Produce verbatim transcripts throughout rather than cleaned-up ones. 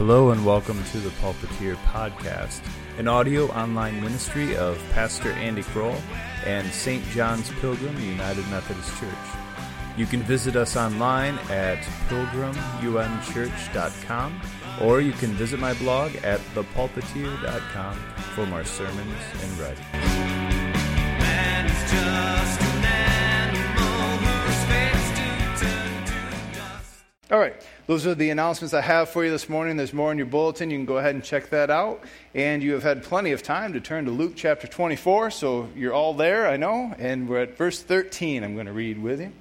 Hello and welcome to the Pulpiteer Podcast, an audio online ministry of Pastor Andy Kroll and Saint John's Pilgrim United Methodist Church. You can visit us online at pilgrim u m church dot com, or you can visit my blog at the pulpiteer dot com for more sermons and writing. Man is just an animal who expects to turn to dust. All right, those are the announcements I have for you this morning. There's more in your bulletin. You can go ahead and check that out. And you have had plenty of time to turn to Luke chapter twenty-four, so you're all there, I know. And we're at verse thirteen I'm going to read with you.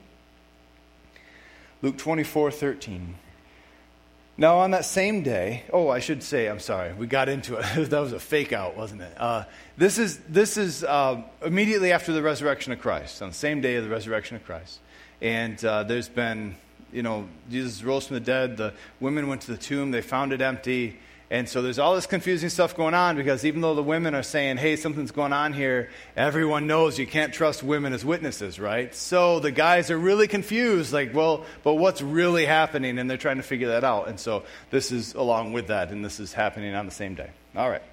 Luke twenty-four thirteen. Now on that same day, oh, I should say, I'm sorry, we got into it. That was a fake out, wasn't it? Uh, this is this is uh, immediately after the resurrection of Christ, on the same day of the resurrection of Christ. And uh, there's been, you know, Jesus rose from the dead. The women went to the tomb. They found it empty. And so there's all this confusing stuff going on because even though the women are saying, hey, something's going on here, everyone knows you can't trust women as witnesses, right? So the guys are really confused, like, well, but what's really happening? And they're trying to figure that out. And so this is along with that, and this is happening on the same day. All right.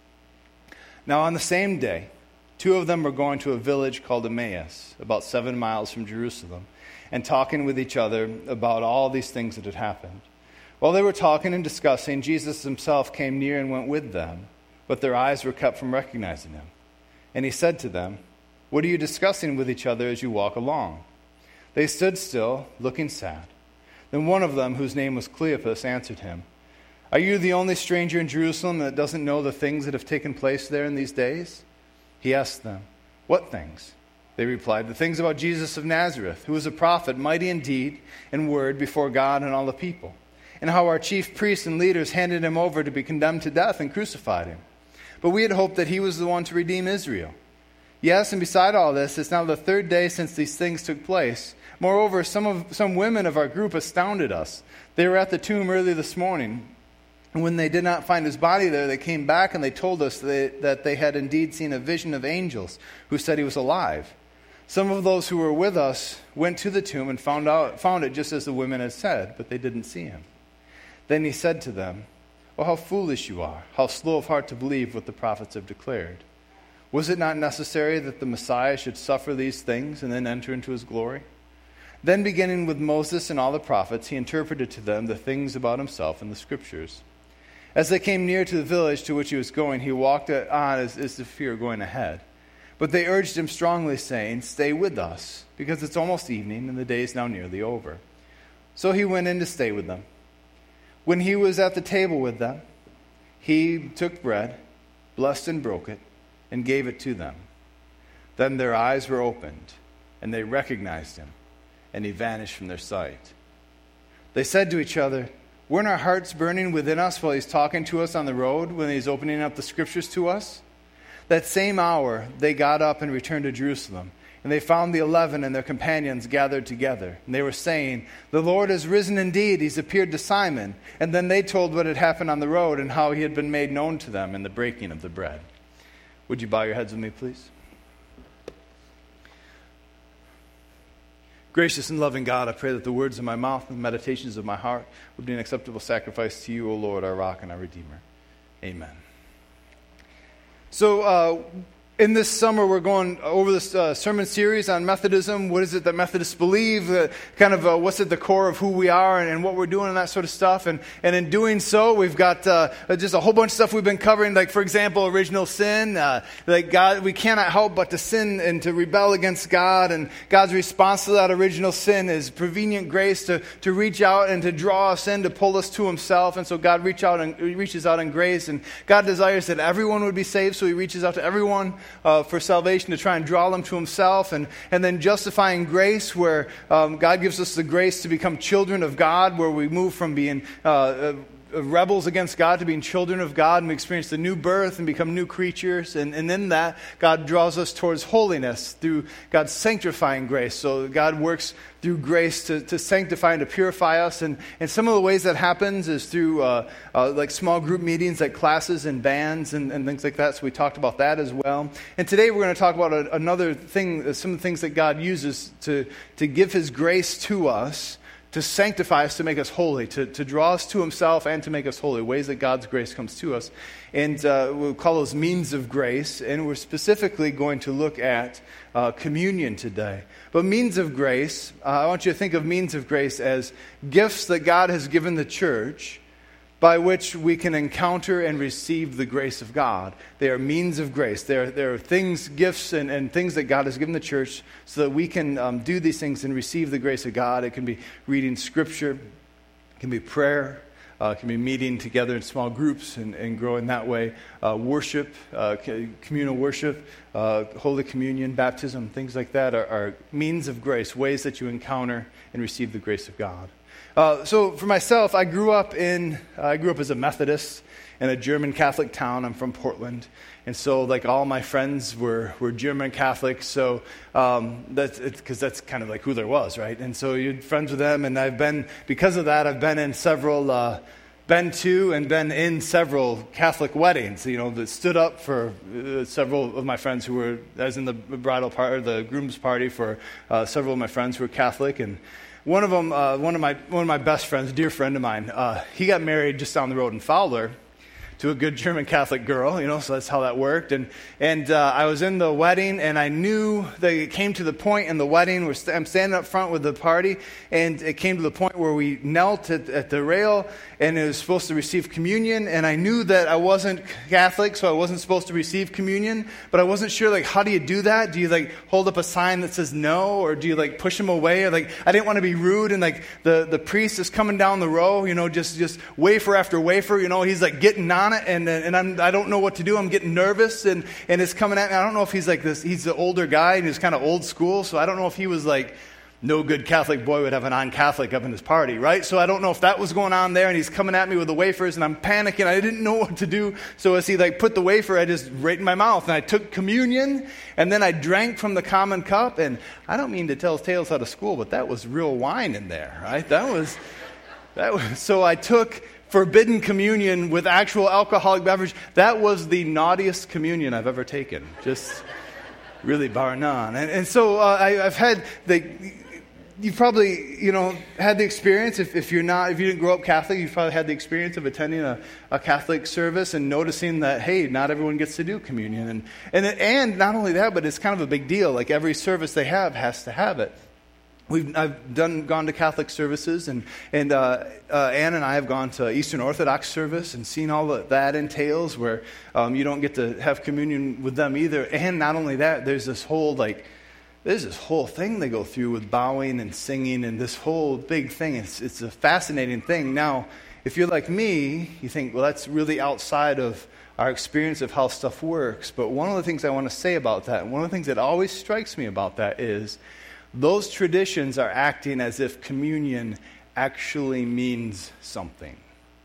Now on the same day, two of them were going to a village called Emmaus, about seven miles from Jerusalem, and talking with each other about all these things that had happened. While they were talking and discussing, Jesus himself came near and went with them, but their eyes were kept from recognizing him. And he said to them, "What are you discussing with each other as you walk along?" They stood still, looking sad. Then one of them, whose name was Cleopas, answered him, "Are you the only stranger in Jerusalem that doesn't know the things that have taken place there in these days?" He asked them, "What things?" They replied, "The things about Jesus of Nazareth, who was a prophet, mighty in deed and word before God and all the people, and how our chief priests and leaders handed him over to be condemned to death and crucified him. But we had hoped that he was the one to redeem Israel. Yes, and beside all this, it's now the third day since these things took place. Moreover, some of some women of our group astounded us. They were at the tomb early this morning, and when they did not find his body there, they came back and they told us that, that they had indeed seen a vision of angels who said he was alive. Some of those who were with us went to the tomb and found out found it just as the women had said, but they didn't see him." Then he said to them, "Oh, how foolish you are, how slow of heart to believe what the prophets have declared. Was it not necessary that the Messiah should suffer these things and then enter into his glory?" Then beginning with Moses and all the prophets, he interpreted to them the things about himself in the Scriptures. As they came near to the village to which he was going, he walked on as, as if he were going ahead. But they urged him strongly, saying, "Stay with us, because it's almost evening and the day is now nearly over." So he went in to stay with them. When he was at the table with them, he took bread, blessed and broke it, and gave it to them. Then their eyes were opened, and they recognized him, and he vanished from their sight. They said to each other, "Weren't our hearts burning within us while he's talking to us on the road, when he's opening up the Scriptures to us?" That same hour they got up and returned to Jerusalem. And they found the eleven and their companions gathered together. And they were saying, "The Lord has risen indeed. He's appeared to Simon." And then they told what had happened on the road and how he had been made known to them in the breaking of the bread. Would you bow your heads with me, please? Gracious and loving God, I pray that the words of my mouth and the meditations of my heart would be an acceptable sacrifice to you, O Lord, our rock and our Redeemer. Amen. So, uh, in this summer, we're going over this uh, sermon series on Methodism. What is it that Methodists believe? Uh, kind of uh, what's at the core of who we are and, and what we're doing and that sort of stuff. And, and in doing so, we've got uh, just a whole bunch of stuff we've been covering. Like, for example, original sin. Uh, like God, we cannot help but to sin and to rebel against God. And God's response to that original sin is prevenient grace to, to reach out and to draw us in, to pull us to himself. And so God reach out and reaches out in grace. And God desires that everyone would be saved, so he reaches out to everyone Uh, for salvation to try and draw them to himself. And, and then justifying grace, where um, God gives us the grace to become children of God, where we move from being uh, uh, rebels against God to being children of God, and we experience the new birth and become new creatures. And, and in that, God draws us towards holiness through God's sanctifying grace. So God works through grace to, to sanctify and to purify us. And, and some of the ways that happens is through uh, uh, like small group meetings, like classes and bands and, and things like that. So we talked about that as well. And today we're going to talk about a, another thing, some of the things that God uses to, to give his grace to us, to sanctify us, to make us holy, to, to draw us to himself and to make us holy, ways that God's grace comes to us. And uh, we'll call those means of grace, and we're specifically going to look at uh, communion today. But means of grace, uh, I want you to think of means of grace as gifts that God has given the church by which we can encounter and receive the grace of God. They are means of grace. They're, they're things, gifts, and, and things that God has given the church so that we can um, do these things and receive the grace of God. It can be reading Scripture. It can be prayer. Uh, it can be meeting together in small groups and, and growing that way. Uh, worship, uh, communal worship, uh, Holy Communion, baptism, things like that are, are means of grace, ways that you encounter and receive the grace of God. Uh, so for myself, I grew up in, uh, I grew up as a Methodist in a German Catholic town. I'm from Portland. And so like all my friends were, were German Catholics. So um, that's, because that's kind of like who there was, right? And so you're friends with them. And I've been, because of that, I've been in several, uh, been to and been in several Catholic weddings, you know, that stood up for uh, several of my friends who were, as in the bridal part, or the groom's party for uh, several of my friends who were Catholic. And One of them, uh, one of my one of my best friends, a dear friend of mine, uh, he got married just down the road in Fowler to a good German Catholic girl, you know, so that's how that worked. And and uh, I was in the wedding, and I knew that it came to the point in the wedding where st- I'm standing up front with the party, and it came to the point where we knelt at, at the rail, and it was supposed to receive communion, and I knew that I wasn't Catholic, so I wasn't supposed to receive communion, but I wasn't sure, like, how do you do that? Do you, like, hold up a sign that says no, or do you, like, push them away? Or, like, I didn't want to be rude, and, like, the, the priest is coming down the row, you know, just, just wafer after wafer, you know, he's, like, getting on it, and and I'm, I don't know what to do. I'm getting nervous, and, and it's coming at me. I don't know if he's, like, this, he's the older guy, and he's kind of old school, so I don't know if he was, like, no good Catholic boy would have a non-Catholic up in his party, right? So I don't know if that was going on there, and he's coming at me with the wafers, and I'm panicking. I didn't know what to do. So as he like put the wafer, I just right in my mouth, and I took communion, and then I drank from the common cup. And I don't mean to tell tales out of school, but that was real wine in there, right? That was that was. So I took forbidden communion with actual alcoholic beverage. That was the naughtiest communion I've ever taken. Just really bar none. And, and so uh, I, I've had the. You've probably, you know, had the experience, if, if you're not, if you didn't grow up Catholic, you've probably had the experience of attending a, a Catholic service and noticing that, hey, not everyone gets to do communion. And, and, and not only that, but it's kind of a big deal. Like every service they have has to have it. We've I've done gone to Catholic services, and, and uh, uh, Ann and I have gone to Eastern Orthodox service and seen all that that entails, where um, you don't get to have communion with them either. And not only that, there's this whole, like, There's this whole thing they go through with bowing and singing and this whole big thing. It's it's a fascinating thing. Now, if you're like me, you think, well, that's really outside of our experience of how stuff works. But one of the things I want to say about that, and one of the things that always strikes me about that is those traditions are acting as if communion actually means something.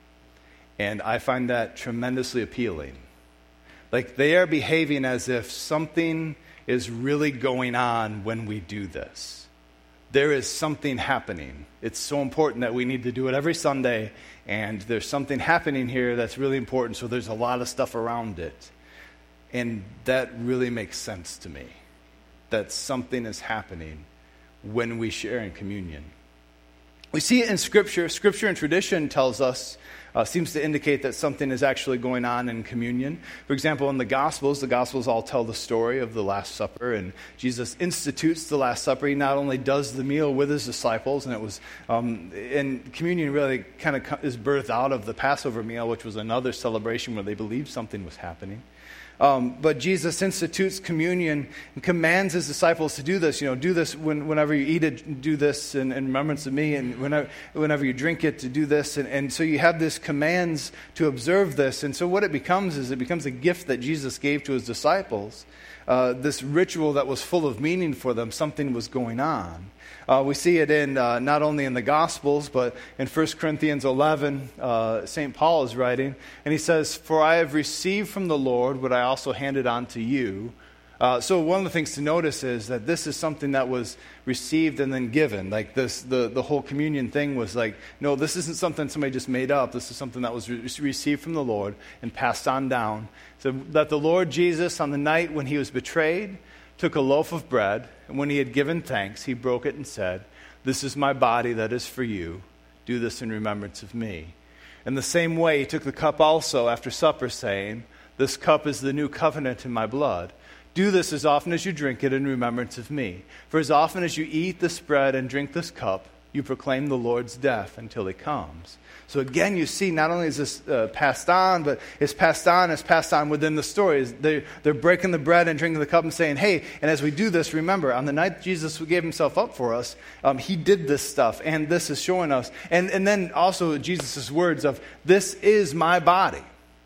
And I find that tremendously appealing. Like they are behaving as if something is really going on when we do this. There is something happening. It's so important that we need to do it every Sunday, and there's something happening here that's really important, so there's a lot of stuff around it. And that really makes sense to me, that something is happening when we share in communion. We see it in Scripture. Scripture and tradition tells us, Uh, seems to indicate that something is actually going on in communion. For example, in the Gospels, the Gospels all tell the story of the Last Supper, and Jesus institutes the Last Supper. He not only does the meal with his disciples, and it was, um, and communion really kind of is birthed out of the Passover meal, which was another celebration where they believed something was happening. Um, but Jesus institutes communion and commands his disciples to do this. You know, do this when, whenever you eat it, do this in, in remembrance of me, and whenever, whenever you drink it, to do this. And, and so you have this commands to observe this. And so what it becomes is it becomes a gift that Jesus gave to his disciples, uh, this ritual that was full of meaning for them. Something was going on. Uh, we see it in uh, not only in the Gospels, but in First Corinthians eleven, uh, Saint Paul is writing, and he says, "For I have received from the Lord what I also handed on to you." Uh, so one of the things to notice is that this is something that was received and then given. Like this, the, the whole communion thing was like, no, this isn't something somebody just made up. This is something that was re- received from the Lord and passed on down. So that the Lord Jesus, on the night when he was betrayed, took a loaf of bread, and when he had given thanks, he broke it and said, "This is my body that is for you. Do this in remembrance of me." In the same way, he took the cup also after supper, saying, "This cup is the new covenant in my blood. Do this as often as you drink it in remembrance of me. For as often as you eat this bread and drink this cup, you proclaim the Lord's death until he comes." So again, you see, not only is this uh, passed on, but it's passed on, it's passed on within the story. They're, they're breaking the bread and drinking the cup and saying, hey, and as we do this, remember, on the night Jesus gave himself up for us, um, he did this stuff, and this is showing us. And, and then also Jesus' words of, this is my body.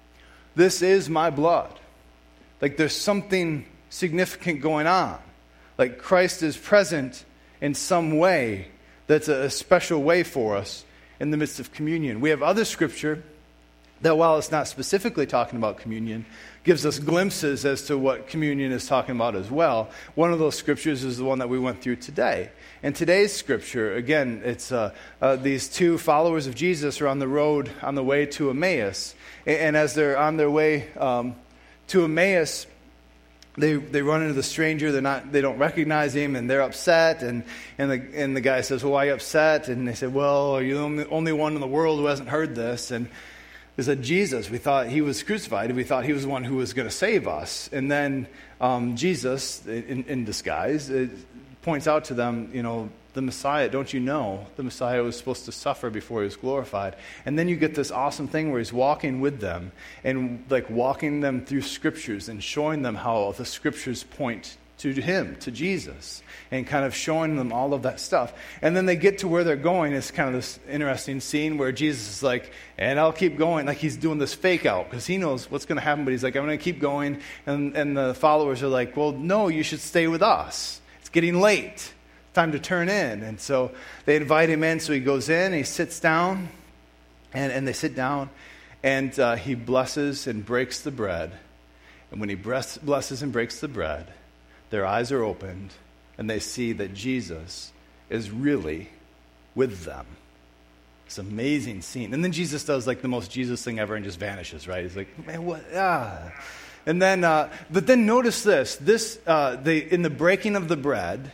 This is my blood. Like there's something significant going on. Like Christ is present in some way that's a, a special way for us in the midst of communion. We have other scripture that, while it's not specifically talking about communion, gives us glimpses as to what communion is talking about as well. One of those scriptures is the one that we went through today. And today's scripture, again, it's uh, uh, these two followers of Jesus are on the road on the way to Emmaus. And, and as they're on their way um, to Emmaus, They they run into the stranger. They're not. They don't recognize him, and they're upset. And and the and the guy says, "Well, why are you upset?" And they said, "Well, are you the only, only one in the world who hasn't heard this?" And they said, "Jesus, we thought he was crucified. We thought he was the one who was going to save us." And then um, Jesus, in, in disguise, points out to them, you know, the Messiah, don't you know, the Messiah was supposed to suffer before he was glorified. And then you get this awesome thing where he's walking with them and like walking them through scriptures and showing them how the scriptures point to him, to Jesus, and kind of showing them all of that stuff. And then they get to where they're going. It's kind of this interesting scene where Jesus is like, and I'll keep going, like he's doing this fake out because he knows what's going to happen, but he's like, I'm going to keep going. And, and the followers are like, well, no, you should stay with us. It's getting late. Time to turn in. And so they invite him in, so he goes in, he sits down, and, and they sit down, and uh, he blesses and breaks the bread. And when he blesses and breaks the bread, their eyes are opened, and they see that Jesus is really with them. It's an amazing scene. And then Jesus does like the most Jesus thing ever and just vanishes, right? He's like, man, what? Ah. And then, uh, but then notice this. This, uh, they, in the breaking of the bread,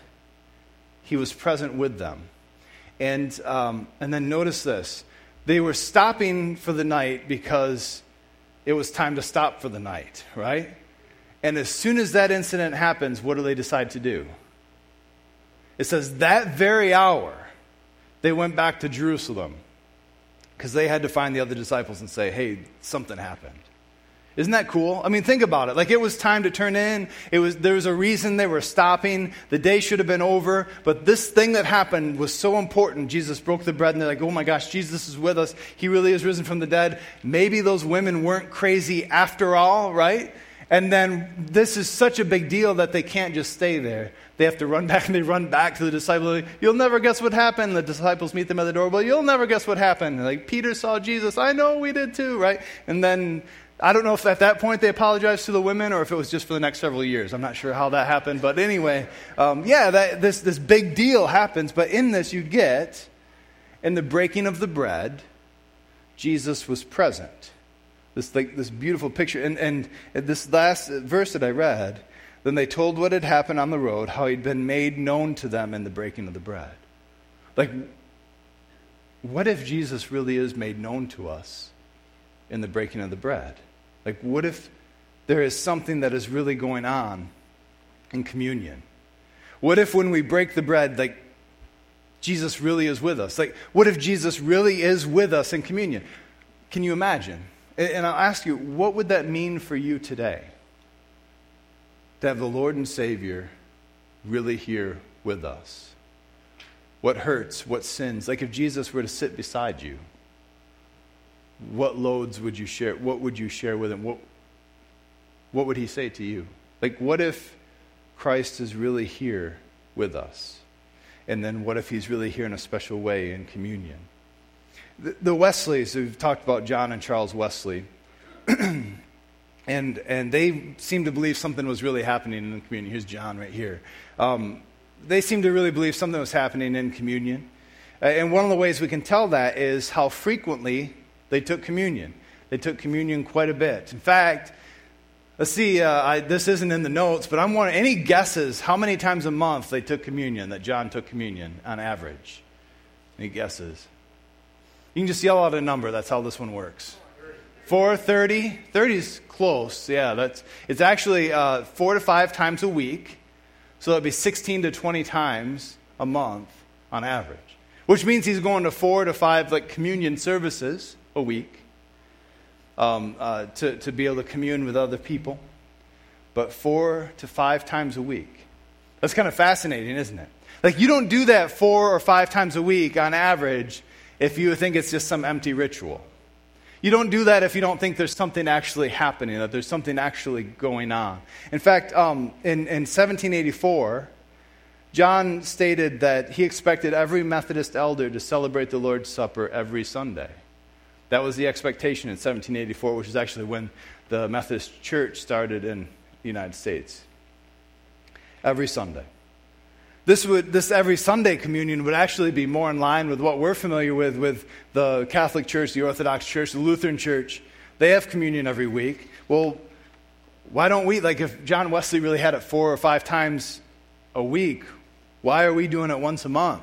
he was present with them. And um, and then notice this. They were stopping for the night because it was time to stop for the night, right? And as soon as that incident happens, what do they decide to do? It says that very hour, they went back to Jerusalem because they had to find the other disciples and say, hey, something happened. Isn't that cool? I mean, think about it. Like, it was time to turn in. It was there was a reason they were stopping. The day should have been over. But this thing that happened was so important. Jesus broke the bread, and they're like, oh my gosh, Jesus is with us. He really is risen from the dead. Maybe those women weren't crazy after all, right? And then this is such a big deal that they can't just stay there. They have to run back, and they run back to the disciples. You'll never guess what happened. The disciples meet them at the door. Well, you'll never guess what happened. Like, Peter saw Jesus. I know we did too, right? And then I don't know if at that point they apologized to the women or if it was just for the next several years. I'm not sure how that happened. But anyway, um, yeah, that, this, this big deal happens. But in this you get, in the breaking of the bread, Jesus was present. This like this beautiful picture. And, and this last verse that I read, then they told what had happened on the road, how he'd been made known to them in the breaking of the bread. Like, what if Jesus really is made known to us in the breaking of the bread? Like, what if there is something that is really going on in communion? What if when we break the bread, like, Jesus really is with us? Like, what if Jesus really is with us in communion? Can you imagine? And I'll ask you, what would that mean for you today? To have the Lord and Savior really here with us? What hurts? What sins? Like, if Jesus were to sit beside you, what loads would you share? What would you share with him? What, what would he say to you? Like, what if Christ is really here with us? And then what if he's really here in a special way in communion? The, the Wesleys, we've talked about John and Charles Wesley, and and they seem to believe something was really happening in the communion. Here's John right here. Um, they seem to really believe something was happening in communion. Uh, and one of the ways we can tell that is how frequently they took communion. They took communion quite a bit. In fact, Let's see, uh, I, this isn't in the notes, but I'm wondering, any guesses how many times a month they took communion, that John took communion on average? Any guesses? You can just yell out a number. That's how this one works. four thirty? thirty is close. Yeah, that's it's actually uh, four to five times a week. So that'd be sixteen to twenty times a month on average. Which means he's going to four to five like communion services a week um, uh, to, to be able to commune with other people. But four to five times a week. That's kind of fascinating, isn't it? Like, you don't do that four or five times a week on average if you think it's just some empty ritual. You don't do that if you don't think there's something actually happening, that there's something actually going on. In fact, um, in, in seventeen eighty-four, John stated that he expected every Methodist elder to celebrate the Lord's Supper every Sunday. That was the expectation in seventeen eighty-four, which is actually when the Methodist Church started in the United States. Every Sunday. This would this every Sunday communion would actually be more in line with what we're familiar with with the Catholic Church, the Orthodox Church, the Lutheran Church. They have communion every week. Well, why don't we? Like, if John Wesley really had it four or five times a week, why are we doing it once a month?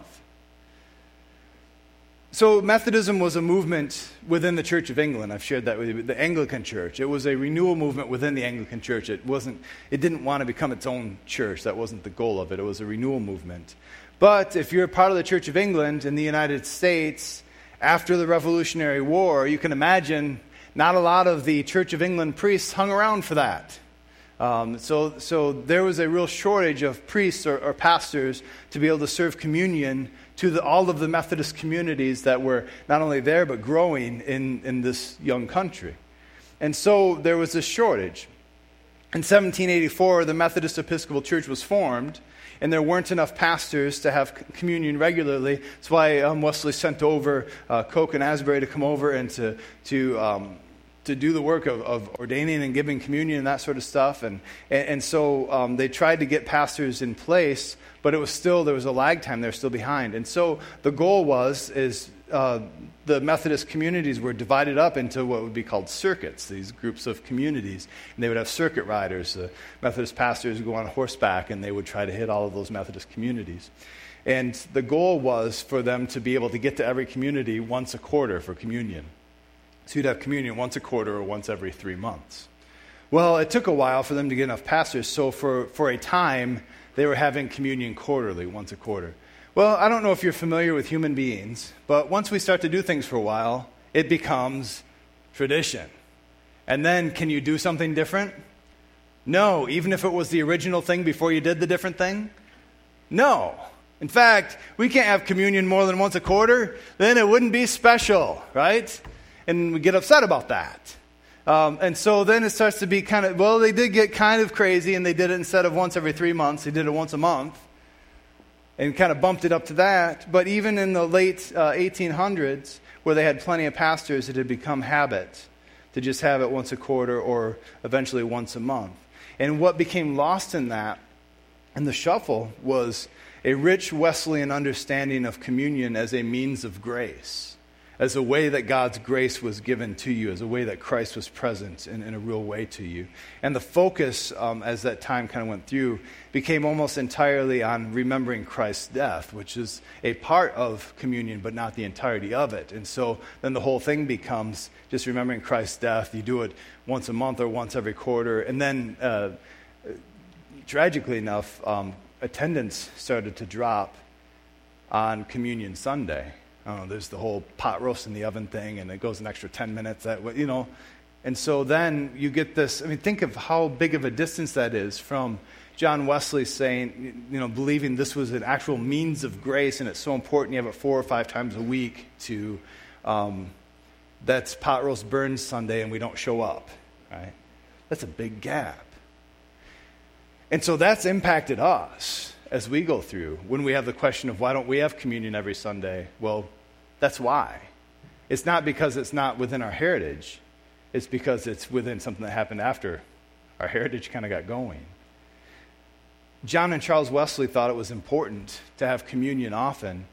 So Methodism was a movement within the Church of England. I've shared that with you. The Anglican Church. It was a renewal movement within the Anglican Church. It wasn't. It didn't want to become its own church. That wasn't the goal of it. It was a renewal movement. But if you're part of the Church of England in the United States, after the Revolutionary War, you can imagine not a lot of the Church of England priests hung around for that. Um, so, so there was a real shortage of priests or, or pastors to be able to serve communion to the, all of the Methodist communities that were not only there but growing in, in this young country. And so there was this shortage. In seventeen eighty-four, the Methodist Episcopal Church was formed, and there weren't enough pastors to have communion regularly. That's why um, Wesley sent over uh, Coke and Asbury to come over and to to um, to do the work of, of ordaining and giving communion and that sort of stuff. And and, and so um, they tried to get pastors in place, but it was still, there was a lag time. They were still behind. And so the goal was, is uh, the Methodist communities were divided up into what would be called circuits, these groups of communities. And they would have circuit riders. The Methodist pastors would go on horseback, and they would try to hit all of those Methodist communities. And the goal was for them to be able to get to every community once a quarter for communion. So you'd have communion once a quarter or once every three months. Well, it took a while for them to get enough pastors, so for, for a time, they were having communion quarterly, once a quarter. Well, I don't know if you're familiar with human beings, but once we start to do things for a while, it becomes tradition. And then, can you do something different? No, even if it was the original thing before you did the different thing? No. In fact, we can't have communion more than once a quarter, then it wouldn't be special, right? And we get upset about that. Um, and so then it starts to be kind of, well, they did get kind of crazy, and they did it instead of once every three months, they did it once a month, and kind of bumped it up to that. But even in the late uh, eighteen hundreds, where they had plenty of pastors, it had become habit to just have it once a quarter or eventually once a month. And what became lost in that, in the shuffle, was a rich Wesleyan understanding of communion as a means of grace, as a way that God's grace was given to you, as a way that Christ was present in, in a real way to you. And the focus, um, as that time kind of went through, became almost entirely on remembering Christ's death, which is a part of communion, but not the entirety of it. And so then the whole thing becomes just remembering Christ's death. You do it once a month or once every quarter. And then, uh, tragically enough, um, attendance started to drop on Communion Sunday. Oh, there's the whole pot roast in the oven thing, and it goes an extra ten minutes. That you know, and so then you get this. I mean, think of how big of a distance that is from John Wesley saying, you know, believing this was an actual means of grace, and it's so important you have it four or five times a week. To um, that's pot roast burns Sunday, and we don't show up. Right? That's a big gap, and so that's impacted us as we go through. When we have the question of why don't we have communion every Sunday? Well, that's why. It's not because it's not within our heritage. It's because it's within something that happened after our heritage kind of got going. John and Charles Wesley thought it was important to have communion often,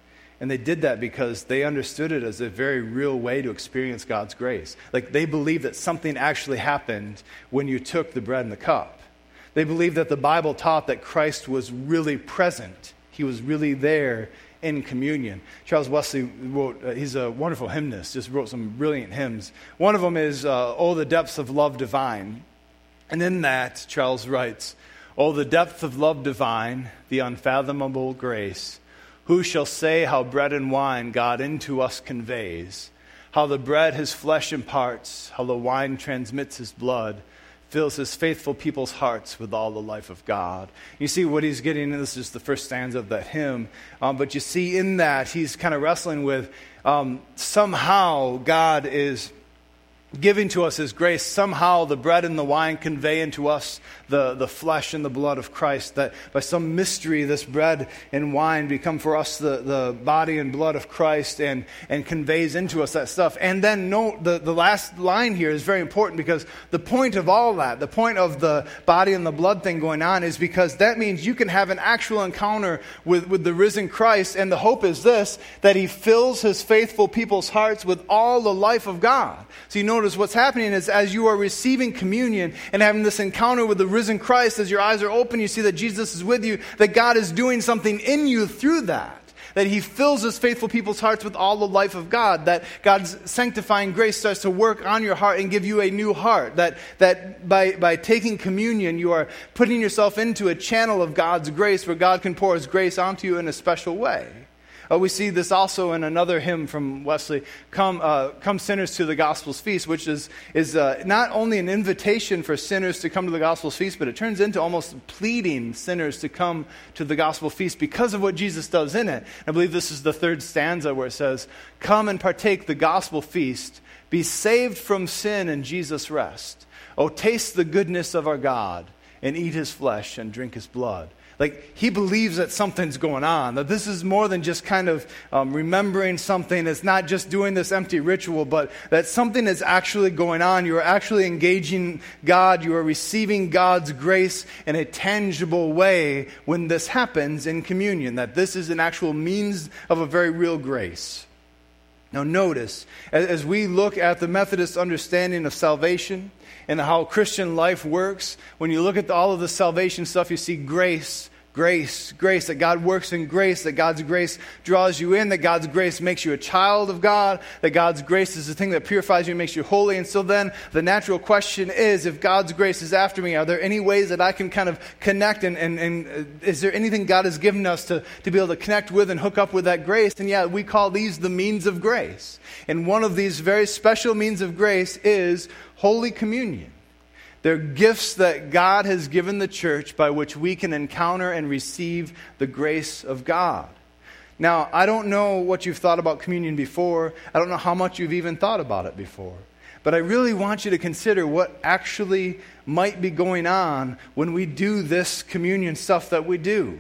And they did that because they understood it as a very real way to experience God's grace. Like, they believed that something actually happened when you took the bread and the cup. They believed that the Bible taught that Christ was really present. He was really there in communion. Charles Wesley wrote, uh, he's a wonderful hymnist, just wrote some brilliant hymns. One of them is, uh, Oh, the depths of love divine. And in that, Charles writes, Oh, the depth of love divine, the unfathomable grace. Who shall say how bread and wine God into us conveys? How the bread his flesh imparts, how the wine transmits his blood, fills his faithful people's hearts with all the life of God. You see what he's getting into, this is the first stanza of that hymn, um, but you see in that he's kind of wrestling with um, somehow God is giving to us his grace. Somehow the bread and the wine convey into us the, the flesh and the blood of Christ, that by some mystery this bread and wine become for us the, the body and blood of Christ, and, and conveys into us that stuff. And then note the, the last line here is very important, because the point of all that, the point of the body and the blood thing going on, is because that means you can have an actual encounter with, with the risen Christ, and the hope is this, that he fills his faithful people's hearts with all the life of God. So you notice what's happening is, as you are receiving communion and having this encounter with the risen Christ, as your eyes are open, you see that Jesus is with you, that God is doing something in you through that. That he fills his faithful people's hearts with all the life of God. That God's sanctifying grace starts to work on your heart and give you a new heart. That that by, by taking communion, you are putting yourself into a channel of God's grace, where God can pour his grace onto you in a special way. Uh, we see this also in another hymn from Wesley, Come uh, Come Sinners to the Gospel's Feast, which is, is uh, not only an invitation for sinners to come to the Gospel's Feast, but it turns into almost pleading sinners to come to the Gospel Feast because of what Jesus does in it. I believe this is the third stanza, where it says, Come and partake the Gospel Feast, be saved from sin and Jesus' rest. Oh, taste the goodness of our God, and eat his flesh and drink his blood. Like, he believes that something's going on, that this is more than just kind of um, remembering something. It's not just doing this empty ritual, but that something is actually going on. You are actually engaging God. You are receiving God's grace in a tangible way when this happens in communion, that this is an actual means of a very real grace. Now notice, as, as we look at the Methodist understanding of salvation and how Christian life works, when you look at the, all of the salvation stuff, you see grace, grace, grace, that God works in grace, that God's grace draws you in, that God's grace makes you a child of God, that God's grace is the thing that purifies you and makes you holy. And so then the natural question is, if God's grace is after me, are there any ways that I can kind of connect, and, and, and is there anything God has given us to, to be able to connect with and hook up with that grace? And yeah, we call these the means of grace. And one of these very special means of grace is Holy Communion. They're gifts that God has given the church by which we can encounter and receive the grace of God. Now, I don't know what you've thought about communion before. I don't know how much you've even thought about it before. But I really want you to consider what actually might be going on when we do this communion stuff that we do.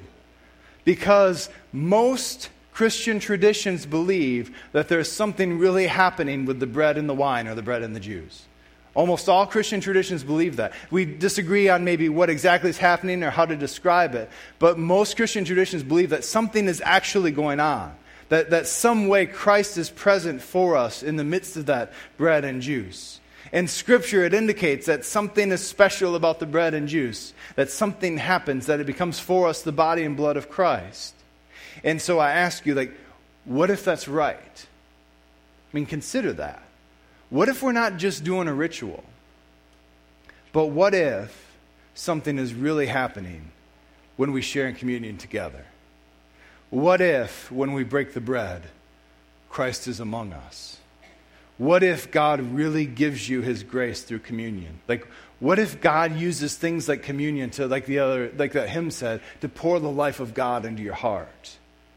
Because most Christian traditions believe that there's something really happening with the bread and the wine, or the bread and the juice. Almost all Christian traditions believe that. We disagree on maybe what exactly is happening or how to describe it, but most Christian traditions believe that something is actually going on, that, that some way Christ is present for us in the midst of that bread and juice. In Scripture, it indicates that something is special about the bread and juice, that something happens, that it becomes for us the body and blood of Christ. And so I ask you, like, what if that's right? I mean, consider that. What if we're not just doing a ritual? But what if something is really happening when we share in communion together? What if, when we break the bread, Christ is among us? What if God really gives you his grace through communion? Like, what if God uses things like communion to, like the other, like that hymn said, to pour the life of God into your heart?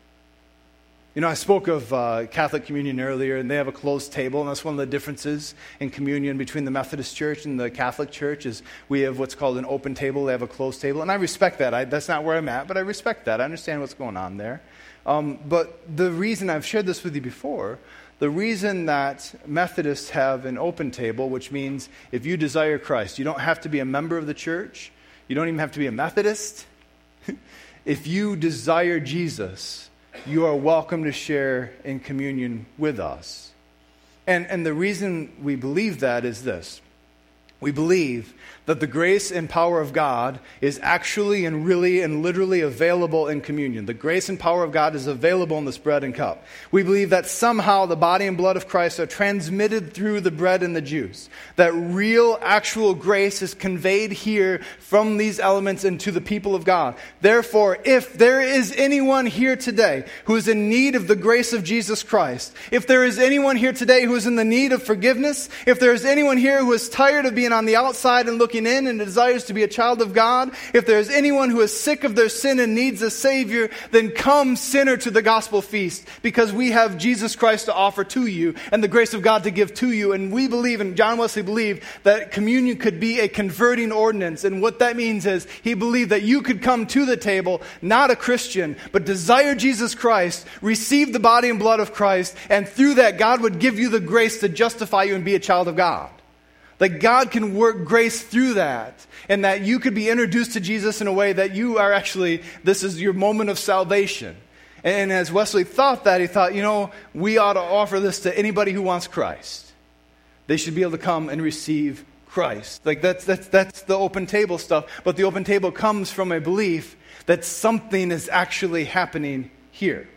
You know, I spoke of uh, Catholic communion earlier, and they have a closed table, and that's one of the differences in communion between the Methodist Church and the Catholic Church is we have what's called an open table, they have a closed table, and I respect that. I, that's not where I'm at, but I respect that. I understand what's going on there. Um, but the reason, I've shared this with you before, the reason that Methodists have an open table, which means if you desire Christ, you don't have to be a member of the church, you don't even have to be a Methodist. If you desire Jesus, you are welcome to share in communion with us. And, and the reason we believe that is this. We believe that the grace and power of God is actually and really and literally available in communion. The grace and power of God is available in this bread and cup. We believe that somehow the body and blood of Christ are transmitted through the bread and the juice. That real, actual grace is conveyed here from these elements into the people of God. Therefore, if there is anyone here today who is in need of the grace of Jesus Christ, if there is anyone here today who is in the need of forgiveness, if there is anyone here who is tired of being on the outside and looking in and desires to be a child of God, if there is anyone who is sick of their sin and needs a Savior, then come, sinner, to the gospel feast, because we have Jesus Christ to offer to you and the grace of God to give to you. And we believe, and John Wesley believed, that communion could be a converting ordinance. And what that means is he believed that you could come to the table, not a Christian, but desire Jesus Christ, receive the body and blood of Christ, and through that God would give you the grace to justify you and be a child of God. That God can work grace through that, and that you could be introduced to Jesus in a way that you are actually, this is your moment of salvation. And as Wesley thought that, he thought, you know, we ought to offer this to anybody who wants Christ. They should be able to come and receive Christ. Like that's that's that's the open table stuff. But the open table comes from a belief that something is actually happening here.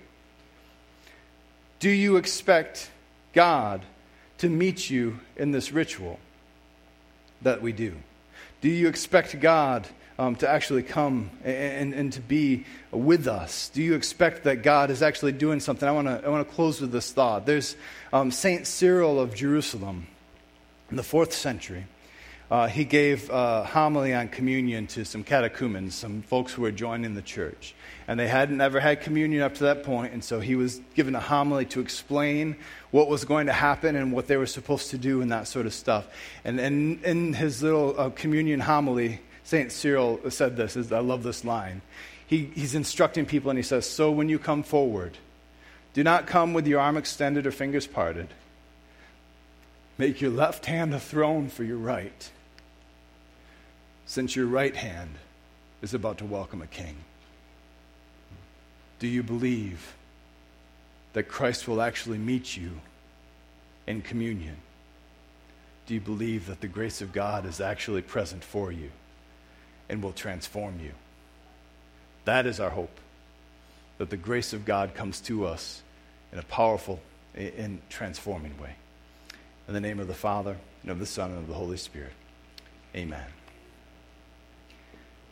Do you expect God to meet you in this ritual that we do? Do you expect God um, to actually come and, and, and to be with us? Do you expect that God is actually doing something? I want to I want to close with this thought. There's um, Saint Cyril of Jerusalem in the fourth century. Uh, he gave a homily on communion to some catechumens, some folks who were joining the church. And they hadn't ever had communion up to that point, and so he was given a homily to explain what was going to happen and what they were supposed to do and that sort of stuff. And, and in his little uh, communion homily, Saint Cyril said this, is, I love this line. He, he's instructing people, and he says, so when you come forward, do not come with your arm extended or fingers parted. Make your left hand a throne for your right, since your right hand is about to welcome a king. Do you believe that Christ will actually meet you in communion? Do you believe that the grace of God is actually present for you and will transform you? That is our hope, that the grace of God comes to us in a powerful and transforming way. In the name of the Father, and of the Son, and of the Holy Spirit. Amen.